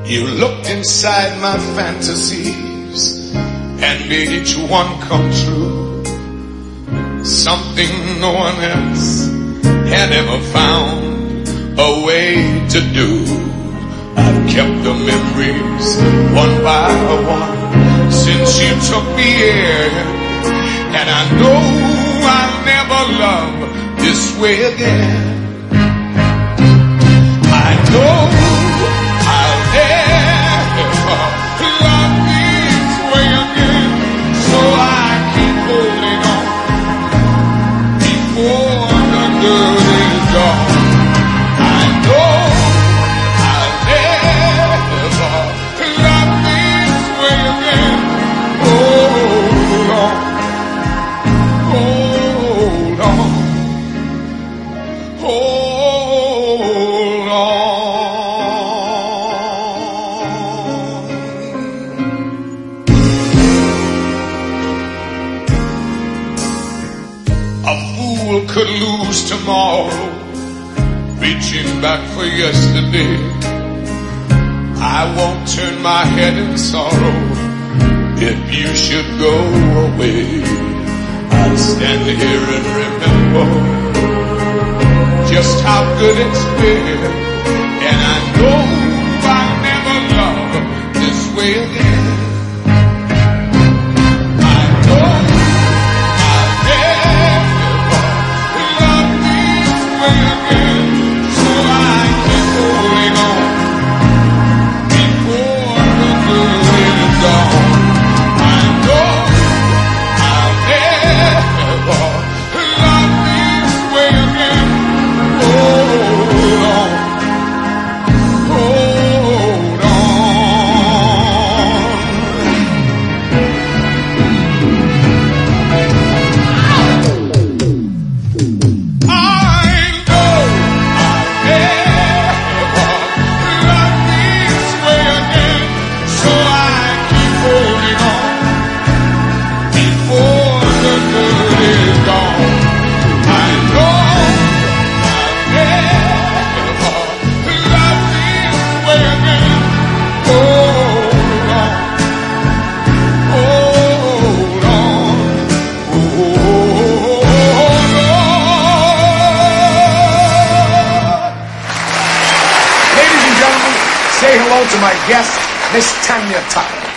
You looked inside my fantasies and made each one come true. Something no one else had ever found a way to do. I've kept the memories one by one since you took me in, and I know I'll never love this way again. I know I'll never love this way again, so I keep holding on before the good is gone. I know I'll never love this way again. Hold on, hold on, hold on. A fool could lose tomorrow, reaching back for yesterday. I won't turn my head in sorrow if you should go away. I'll stand here and remember just how good it's been, and I know I'll never love this way again. I know I'll never love this way again, so I keep holding on before the good is gone. I know I'll never love this way again. Hold on, hold on. I know I'll never love this way again, so I keep holding on before the good is gone. I know I'll never love this way again. Hold on, hold on, hold on. Ladies and gentlemen, say hello to my guest, Miss Tanya Tucker.